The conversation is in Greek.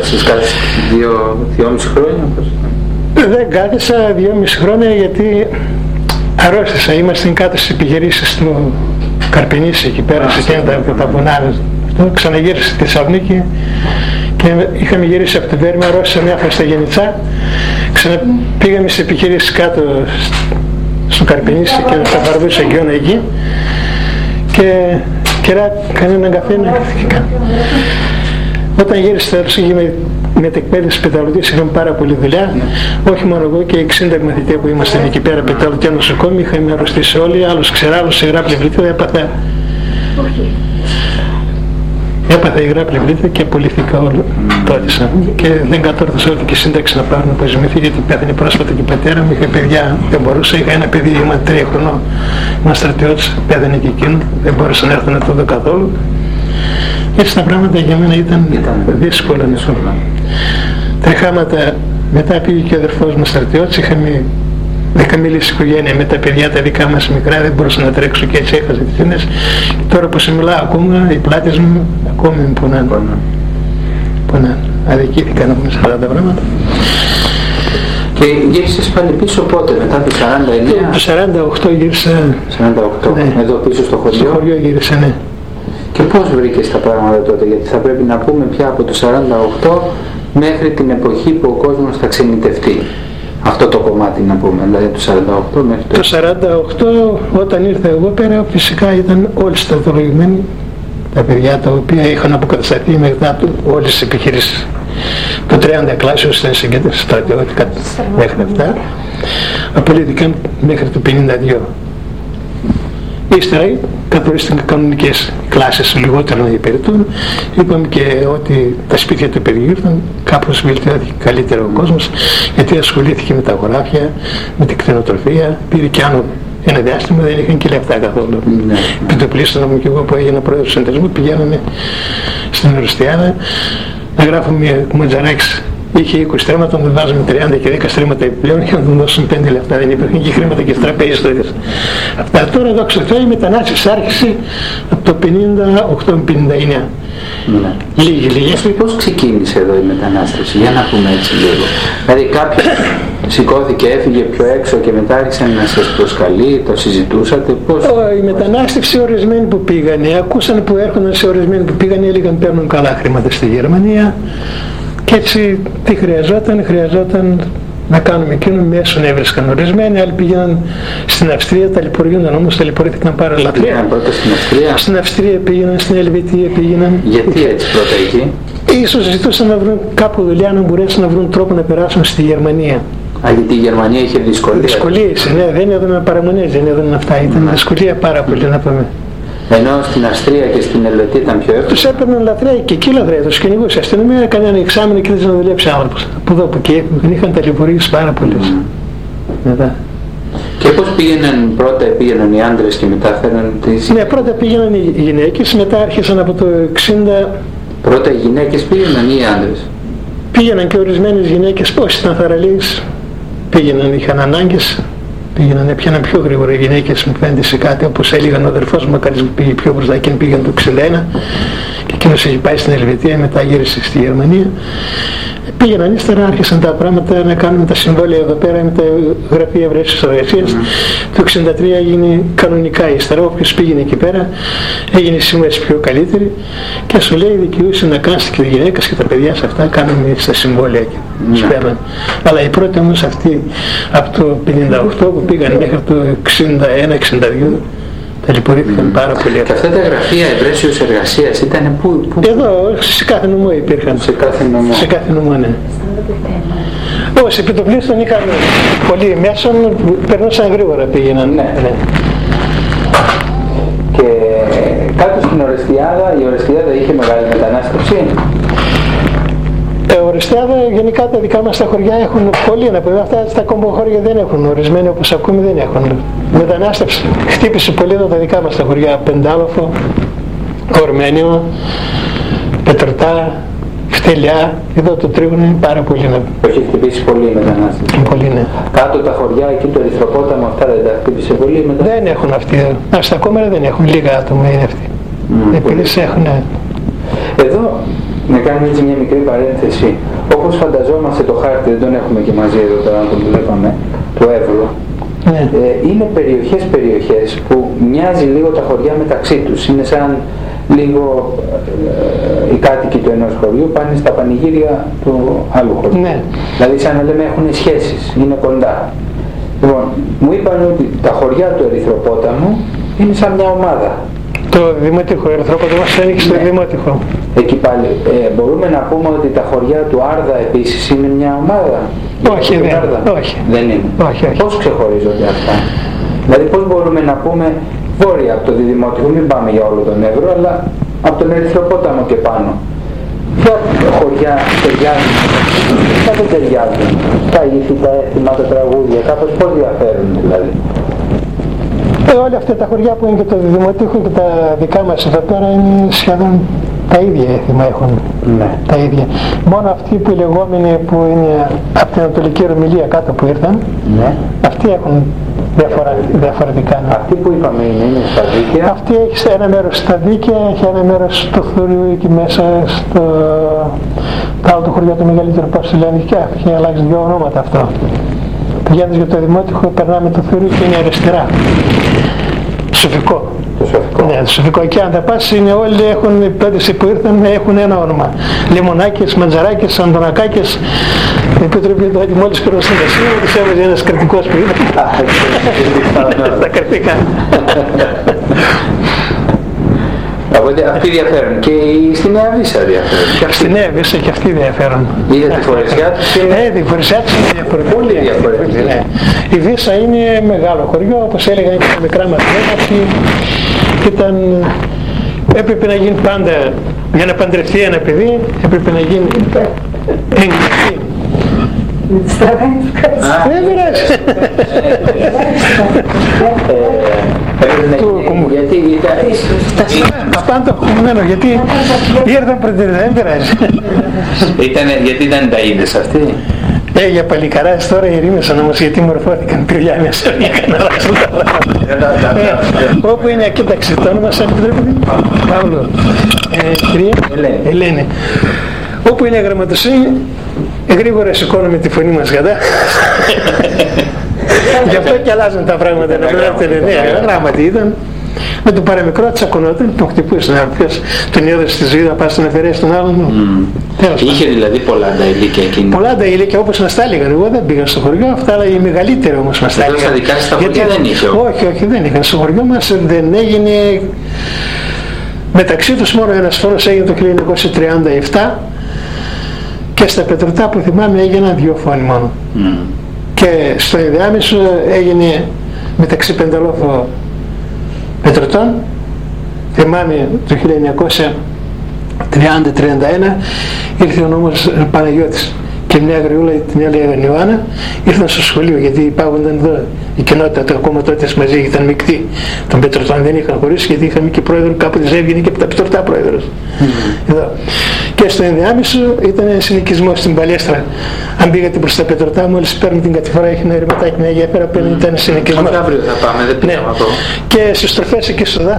Κάθεσες 2,5 χρόνια? Δεν κάθεσα 2,5 χρόνια γιατί αρρώστησα. Είμαστε κάτω στις επιχειρήσεις του Καρπενήσι εκεί πέρα σε εκείνα τα βουνά. Ξαναγύρισα στη Θεσσαλονίκη και είχαμε γυρίσει από την Πέρμα, αρρώστησα μια φορά στα Γενιτσά. Πήγαμε στις επιχειρήσεις κάτω στο Καρπενήσι και τα παραδούσα εγγυώνα εκεί και κανέναν καφέ να έρθει. Όταν γύρισα στα Ρωσίγη με μετεκπαίδευση πεταλωτής είχαμε πάρα πολλή δουλειά. Όχι μόνο εγώ και οι 60 μαθητές που ήμασταν εκεί πέρα πεταλωτιά νοσοκόμοι, είχαμε αρρωστήσει όλοι, άλλος ξερά, άλλος υγρά πλευρίτιδα, έπαθα υγρά πλευρίτιδα και απολύθηκα όλο. Τότισα και δεν κατόρθωσα ούτε και σύνταξη να πάρω να αποζημιωθεί γιατί πέθανε πρόσφατα και η πατέρα μου, είχα παιδιά, δεν μπορούσα, είχα ένα παιδί, ήμουν 3 χρονών, ήμουν στρατιώτης, πέθανε και εκείνο, δεν μπορούσα να έρθω να το δω καθόλου. Έτσι τα πράγματα για μένα ήταν δύσκολα. Τρεχάματα, μετά πήγε και ο αδερφός μου στρατιώτης, είχαμε 10 μίλης οικογένεια με τα παιδιά τα δικά μας μικρά, δεν μπορούσα να τρέξω και έτσι έχασα τις ίνες. Τώρα που σε μιλάω ακόμα, οι πλάτες μου ακόμη με πονάνε. Αδικήθηκαν όμως αυτά τα πράγματα. Και γύρισες πάλι πίσω πότε, μετά το 49? Το 48 γύρισα. 48, ναι. Εδώ πίσω στο χωριό? Στο χωριό γύρισα, ναι. Και πώς βρήκες τα πράγματα τότε, γιατί θα πρέπει να πούμε πια από το 48 μέχρι την εποχή που ο κόσμος θα ξενιτευτεί. Αυτό το κομμάτι να πούμε, δηλαδή το 48 μέχρι το... Το 48 όταν ήρθα εγώ πέρα φυσικά ήταν όλοι στρατολογημένοι, τα παιδιά τα οποία είχαν αποκατασταθεί μετά όλες τις επιχειρήσεις. Το 30 κλάσεως ήταν συγκέντρωση στρατιώτικα μέχρι αυτά, απολύθηκαν μέχρι το 52. Ύστερα καθορίστηκαν κανονικές κλάσεις λιγότερο να υπηρετούν. Είπαμε και ότι τα σπίτια του παιδιού ήρθαν, κάπως βελτιώθηκε καλύτερα ο κόσμος γιατί ασχολήθηκε με τα χωράφια, με την κτηνοτροφία, πήρε και άλλο ένα διάστημα, δεν είχαν και λεφτά καθόλου. Επιτοπλίστωνα μου και εγώ που έγινα πρόεδρος του συνεταιρισμού, πηγαίναμε στην Ορεστιάδα να γράφουμε μια κουματζαράκης. Είχε 20 στρέμματα, τον βάζουμε 30 και 10 στρέμματα επιπλέον για να τον δώσουν 5 λεπτά. Δεν υπήρχαν και χρήματα και τραπέζι στο ίδιο. Αυτά τώρα δόξα τω Θεώ η μετανάστευση άρχισε από το 58-59. Ναι. Λίγη. Πώς ξεκίνησε εδώ η μετανάστευση, για να πούμε έτσι λίγο. Δηλαδή κάποιος σηκώθηκε, έφυγε πιο έξω και μετά άρχισε να σας προσκαλεί, το συζητούσατε, πώς? Η μετανάστευση ορισμένοι που πήγανε, ακούσαν που έρχονταν σε ορισμένοι που πήγανε, έλεγαν παίρνουν καλά χρήματα στη Γερμανία. Και έτσι τι χρειαζόταν να κάνουμε εκείνο, μέσον έβρισκαν ορισμένοι, άλλοι πήγαιναν στην Αυστρία, ταλαιπωριούνταν όμως, ταλαιπωρήθηκαν πάρα λαθρέα. Πήγαιναν πρώτα στην Αυστρία? Στην Αυστρία πήγαιναν, στην Ελβετία πήγαιναν. Γιατί έτσι πρώτα εκεί? Ίσως ζητούσαν να βρουν κάπου δουλειά, να μπορέσουν να βρουν τρόπο να περάσουν στη Γερμανία. Γιατί η Γερμανία είχε δυσκολίες? Δυσκολίες, ναι, δεν έδωναν παραμονές, δεν έδωναν αυτά, ήταν δυσκολία πάρα πολύ να πούμε. Ενώ στην Αυστρία και στην Ελβετία ήταν πιο εύκολο. Τους έπαιρναν λαθρέα και εκεί λαθρέα, τους κυνηγούσε. Η αστυνομία έκανε ένα εξάμηνο και δεν να δουλέψει άνθρωπος. Από εδώ από εκεί είχαν ταλαιπωρήσεις πάρα πολλές. Μετά. Και πώς πήγαιναν οι άντρες και μετά φέρναν τις... Ναι, πρώτα πήγαιναν οι γυναίκες, μετά άρχισαν από το 60... Πρώτα οι γυναίκες πήγαιναν ή οι άντρες? Πήγαιναν και ορισμένες γυναίκες, πώς ήταν θαραλείς, πήγαιναν, είχαν ανάγκες. Πήγαιναν, έπιαναν πιο γρήγορα οι γυναίκες, μου φαίνεται σε κάτι, όπως έλεγαν ο αδερφός μου, μακάρις που πήγε πιο μπροστά, εκείνη πήγαν το 61 και εκείνος έχει πάει στην Ελβετία, μετά γύρισε στη Γερμανία. Πήγαιναν ύστερα, άρχισαν τα πράγματα να κάνουμε τα συμβόλαια εδώ πέρα με τα γραφεία ευρέσεως εργασίας. Το 63 έγινε κανονικά ύστερα, όποιος πήγαινε εκεί πέρα έγινε η σύμβαση πιο καλύτερη και σου λέει δικαιούσε να κάνεις και τη γυναίκα και τα παιδιά σε αυτά, κάνουμε στα συμβόλαια και τους παίρναν. Αλλά οι πρώτοι όμως αυτοί από το 58 που πήγαν μέχρι το 61-62 ταλαιπωρήθηκαν πάρα πολύ. Και αυτά τα γραφεία ευρέσεως εργασίας ήταν πού? Εδώ, σε κάθε νομό υπήρχαν. Σε κάθε νομό? Σε κάθε νομό, ναι. Όσοι επιτοπλίστων είχαν πολλοί μέσων, περνούσαν γρήγορα πήγαιναν. Ναι. Και κάτω στην Ορεστιάδα, η Ορεστιάδα είχε μεγάλη μετανάστευση? Η Ορεστιάδα γενικά τα δικά μας τα χωριά έχουν πολύ να πούμε. Αυτά στα κομποχώρια δεν έχουν, ορισμένοι όπως ακούμε δεν έχουν. Μετανάστευση χτύπησε πολύ εδώ τα δικά μας τα χωριά. Πεντάλοφο, Ορμένιο, Πετρωτά, Φτελιά, εδώ το Τρίγωνο είναι πάρα πολύ να πούμε. Έχει χτυπήσει πολύ η μετανάστευση? Πολύ, ναι. Κάτω τα χωριά, εκεί το Ερυθροπόταμο, αυτά δεν τα χτύπησε πολύ η μετανάστευση? Δεν έχουν αυτοί. Στα κόμματα δεν έχουν, λίγα άτομα είναι αυτοί. Επειδή έχουν. Εδώ Να κάνουμε έτσι μια μικρή παρένθεση. Όπως φανταζόμαστε το χάρτη, δεν τον έχουμε και μαζί εδώ τώρα, να τον βλέπαμε, το Εύρο. Ναι. Είναι περιοχές που μοιάζει λίγο τα χωριά μεταξύ τους. Είναι σαν λίγο οι κάτοικοι του ενός χωριού πάνε στα πανηγύρια του άλλου χωριού. Ναι. Δηλαδή σαν να λέμε έχουν σχέσεις, είναι κοντά. Λοιπόν, μου είπαν ότι τα χωριά του Ερυθροπόταμου είναι σαν μια ομάδα. Το Δημότυχο, ο Ερυθρόποταμος μας ανήκει στο Δημότυχο. Εκεί πάλι, μπορούμε να πούμε ότι τα χωριά του Άρδα επίσης είναι μια ομάδα? Όχι, δεν είναι. Όχι. Πώς ξεχωρίζονται αυτά? Δηλαδή πώς μπορούμε να πούμε βόρεια από το Διδημότυχο, μην πάμε για όλο τον Εύρο, αλλά από τον Ερυθροπόταμο και πάνω. Ποια χωριά ταιριάζουν, ποια δεν ταιριάζουν, τα ήθη, τα έθιμα, τα τραγούδια, κάπως πώς διαφέρουν δηλαδή? Όλα αυτά τα χωριά που είναι και το Δημοτήχο και τα δικά μας εδώ πέρα είναι σχεδόν τα ίδια έθιμα έχουν. Ναι. Τα ίδια. Μόνο αυτοί που οι λεγόμενοι που είναι από την Ανατολική Ρωμιλία κάτω που ήρθαν, ναι, αυτοί έχουν διαφορετικά. Αυτοί που είπαμε είναι στα δίκαια. Αυτοί έχει ένα μέρος στα δίκαια, έχει ένα μέρος στο Θούριο εκεί μέσα στο άλλο το χωριό το μεγαλύτερο, πώς το λένε, και έχει αλλάξει δύο ονόματα αυτό. Πηγαίνοντας για το Δημότυχο, περνάμε το Θούριο και είναι αριστερά. Σοφικό. Ναι, το Σοφικό. Και αν τα πας είναι όλοι έχουν, οι πέντες που ήρθαν έχουν ένα όνομα. Λιμονάκες, Μαντζαράκες, Αντωνακάκες. Η Επιτροπή του ότι μόλις πήραν στην Βασίλεια τους έβαζε ένας κρατικός που ήταν. Στα κρατικά. Οπότε αυτοί διαφέρουν και στην Νέα Βύσσα διαφέρουν. Στη Νέα Βύσσα και αυτοί διαφέρουν. Είδα τη φορεσιά τους είναι... Ναι, τη φορεσιά τους είναι διαφορετική. Πολύ διαφορετική. Ναι. Η Βύσσα είναι μεγάλο χωριό, όπως έλεγαν και τα μικρά μας ότι έπρεπε να γίνει πάντα, για να παντρευτεί ένα παιδί, έπρεπε να γίνει εγγραφή. Δεν πειράζει. Γιατί τα πάντα χωμένο, γιατί ήρθαν πρωτεύοντα, δεν πειράζει. Γιατί ήταν τα είδες αυτοί? Για παλικαράς τώρα ηρήμησαν όμως, γιατί μορφώθηκαν πυριά μέσα για να αλλάξουν τα πράγματα. Όπου είναι, κοίταξε το όνομα σαν επιτρέπετε, Παύλο, κυρία Ελένη. Όπου είναι γραμματοσύνη, γρήγορα σηκώνουμε τη φωνή μας κατά. Γι' αυτό και αλλάζουν τα πράγματα. Να βλέπετε, ναι, γράμματι ήταν. Με το παραμικρό τσακωνόταν, τον χτυπούσε να ποιος τον έδωσε στη ζωή να πας να αφαιρέσει τον άλλον. Είχε δηλαδή πολλά ανταηλίκια εκείνη. Πολλά ανταηλίκια όπως μας τα έλεγαν. Εγώ δεν πήγα στο χωριό, αυτά αλλά οι μεγαλύτεροι όμως μας τα έλεγαν. Στα δικά σας τα χωριά δεν είχε? Όχι, δεν είχαν. Στο χωριό μας δεν έγινε. Μεταξύ τους μόνο ένας φόρος έγινε το 1937 και στα Πετρωτά που θυμάμαι έγιναν δύο φόνοι μόνο. Και στο ενδιάμεσο έγινε μεταξύ Πενταλόφο Πετρωτών, θυμάμαι το 1930-31 ήρθε ο νόμος Παναγιώτης και μια αγριούλα την έλεγαν Ιωάννα, ήρθαν στο σχολείο γιατί υπάγονταν εδώ η κοινότητα, το ακόμα τότε μαζί ήταν μεικτή των Πετρωτών, δεν είχαν χωρίσει γιατί είχαμε και πρόεδρο, κάποτε έβγαινε και από τα Πετρωτά πρόεδρος. Εδώ. Και στο ενδιάμεσο ήταν ένα συνοικισμό στην Παλέστρα. Αν πήγατε προς τα Πετρωτά, μόλις παίρνουν την κατηφορά, έχει ένα ρηματάκι μια γέφυρα που ήταν συνοικισμό. Αύριο θα πάμε, δεν πήγαμε ακόμα. Και στις στροφές εκεί στο